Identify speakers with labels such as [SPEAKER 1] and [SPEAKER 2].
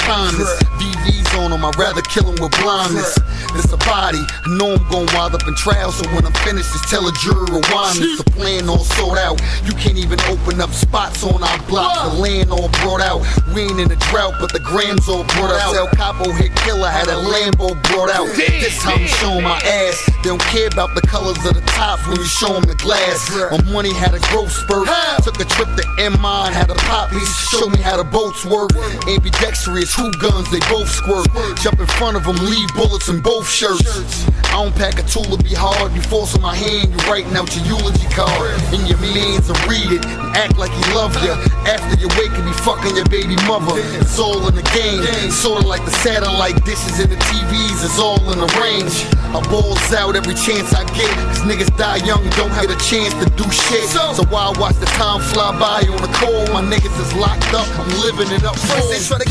[SPEAKER 1] kindness. VV's on him, I'd rather kill him with blindness. This a body, I know I'm gon' wild up in trial, so when I'm finished, just tell a jury rewind this. The plan all sold out, you can't even open up spots on our block. The land all brought out, we ain't in a drought, but the grams all brought out. El Capo hit killer, had a Lambo brought out. This time I'm showing my ass, they don't care about the colors of the tops when you show them the glass. My money had a growth spurt, took a trip to M-Mine, had a pop piece, show me how the boats work. Ambidextrous, two guns, they both squirt. Jump in front of them, leave bullets in both shirts. I don't pack a tool to be hard, you force on my hand, you writing out your eulogy card. In your means and read it, and act like he loved you. After you wake and be fucking your baby mother. It's all in the game, sorta like the satellite dishes in the TVs, it's all in the range. I balls out every chance I get, cause niggas die young, don't have a chance to do shit. So while I watch the time fly by on the cold, my niggas is locked up, I'm living it up full.